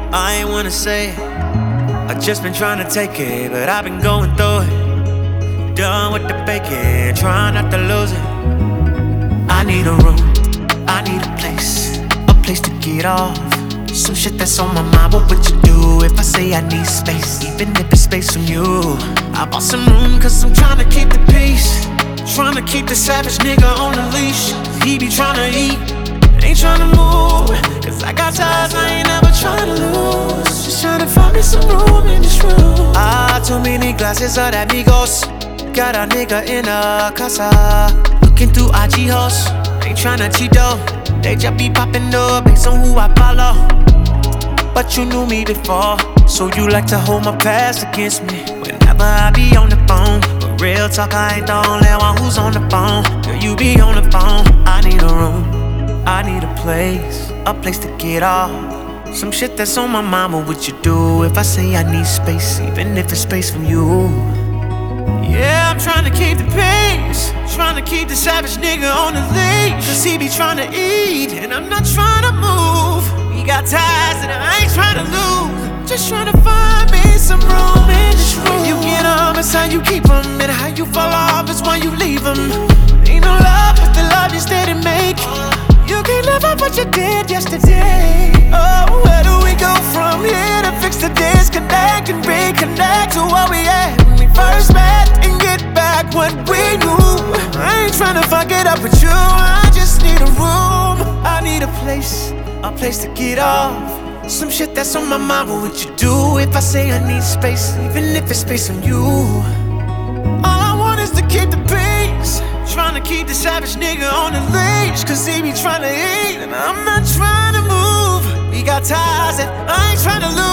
I ain't wanna say it. I just been trying to take it, but I've been going through it. Done with the baking, trying not to lose it. I need a room, I need a place to get off. Some shit that's on my mind, what would you do if I say I need space? Even if it's space from you. I bought some room cause I'm trying to keep the peace. Trying to keep the savage nigga on the leash. He be trying to eat, ain't trying to move. Cause I got ties I ain't never trying to lose. Just trying to find me some room in this room. Too many glasses of that Migos. Got a nigga in a casa, looking through IG hoes. Ain't trying to cheat though. They just be popping up based on who I follow. But you knew me before, so you like to hold my past against me whenever I be on the phone. But real talk, I ain't the only one who's on the phone. Girl, you be on the phone. I need a room, I need a place to get off. Some shit that's on my mind, what would you do if I say I need space, even if it's space from you? Yeah, I'm trying to keep the pace, trying to keep the savage nigga on the leash. Cause he be trying to eat, and I'm not trying to move. We got ties that I ain't trying to lose. Just trying to find me some room in this room. You get 'em, it's how you keep 'em. And how you fall off is when you leave 'em. Ain't no love but the love you steady make. You can't live up what you did yesterday. Oh, where do we go from here to fix the disconnect and reconnect to what we had when we first met and get back what we knew? I ain't tryna fuck it up with you. I just need a room. I need a place to get off. Some shit that's on my mind. What would you do if I say I need space, even if it's space from you? All I want is to keep the peace. Trying to keep the savage nigga on the leash. Cause he be trying to eat, and I'm not trying to move. We got ties that I ain't trying to lose.